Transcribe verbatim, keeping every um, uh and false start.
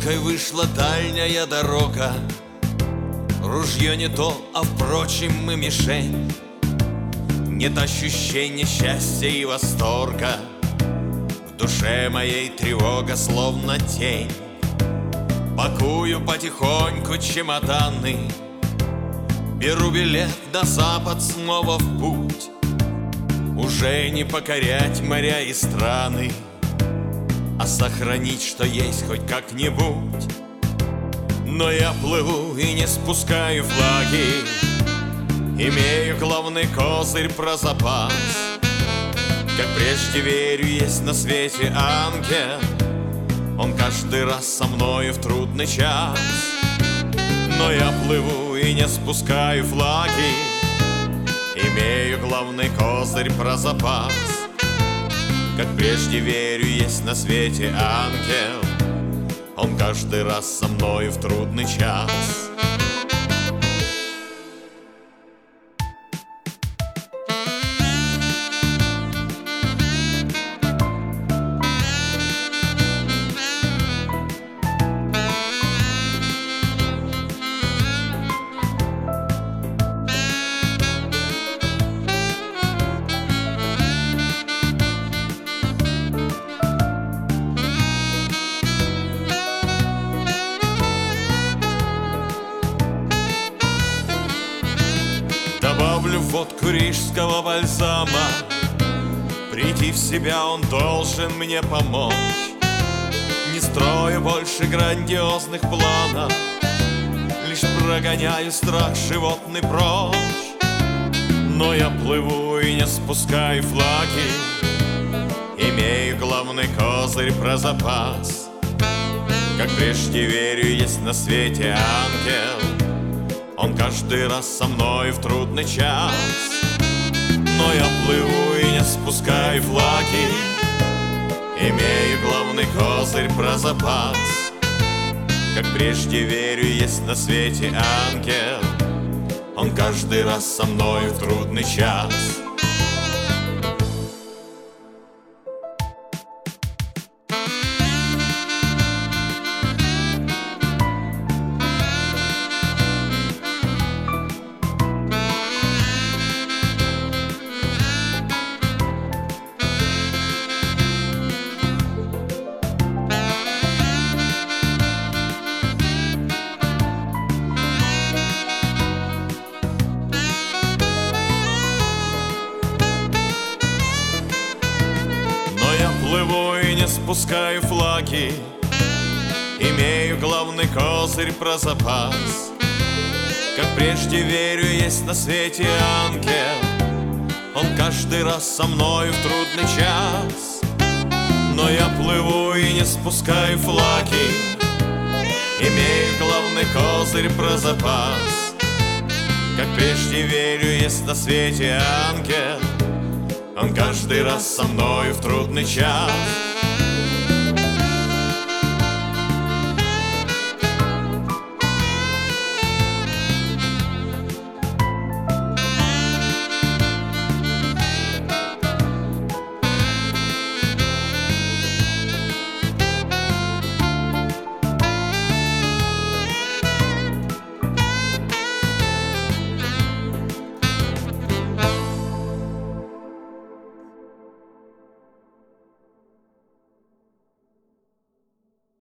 Короткой вышла дальняя дорога, ружье не то, а впрочем мы мишень. Нет ощущения счастья и восторга, в душе моей тревога словно тень. Пакую потихоньку чемоданы, беру билет на запад снова в путь. Уже не покорять моря и страны, а сохранить, что есть хоть как-нибудь. Но я плыву и не спускаю флаги, имею главный козырь про запас. Как прежде верю, есть на свете ангел, он каждый раз со мною в трудный час. Но я плыву и не спускаю флаги, имею главный козырь про запас. Как прежде верю, есть на свете ангел, он каждый раз со мною в трудный час. Добавлю водку рижского бальзама, прийти в себя он должен мне помочь. Не строю больше грандиозных планов, лишь прогоняю страх животный прочь. Но я плыву и не спускаю флаги, имею главный козырь про запас. Как прежде верю, есть на свете ангел, он каждый раз со мной в трудный час. Но я плыву и не спускаю флаги, имею главный козырь про запас. Как прежде верю, есть на свете ангел, он каждый раз со мной в трудный час. Плыву и не спускаю флаги, имею главный козырь про запас. Как прежде верю, есть на свете ангел, он каждый раз со мною в трудный час. Но я плыву и не спускаю флаги, имею главный козырь про запас. Как прежде верю, есть на свете ангел, он каждый раз со мною в трудный час.